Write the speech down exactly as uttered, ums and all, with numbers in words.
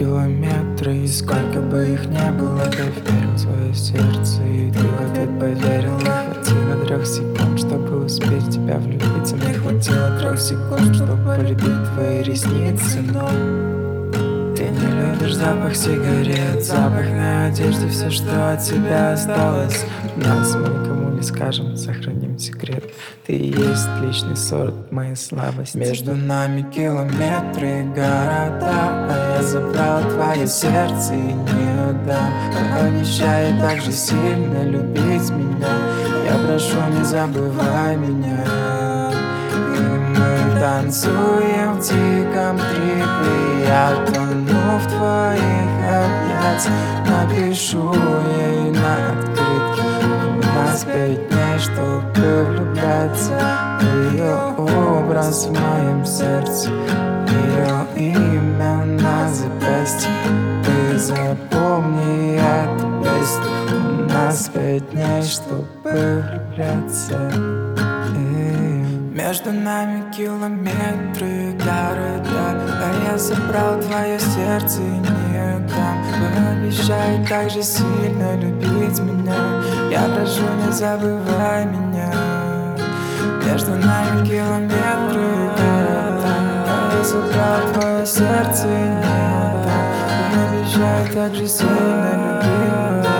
километры, и сколько бы их не было, ты верил в свое сердце, и ты в ответ поверил. Не хватило трех секунд, чтобы успеть в тебя влюбиться. Не хватило трех секунд, чтобы полюбить твои ресницы. Но ты не любишь запах сигарет, запах на одежде, все, что от тебя осталось. Нас мы никому не скажем, сохраним секрет. Ты и есть личный сорт моей слабости. Между нами километры, города, а я забрал твое сердце и не отдам. Обещай так же сильно любить меня, я прошу, не забывай меня. И мы танцуем в диком трипе, я тону в твоих объятиях. Напишу ей на открытке у нас пять дней, чтобы влюбляться. Ее образ в моем сердце, ее имя на запястье. Ты запомни эту песню. У нас пять дней, чтобы влюбляться. Между нами километры, города, а я забрал твое сердце и не отдам. Обещай так же сильно любить меня, я прошу, не забывай меня. Между нами километры, города, а я забрал твое сердце и не отдам. Обещай так же сильно любить меня.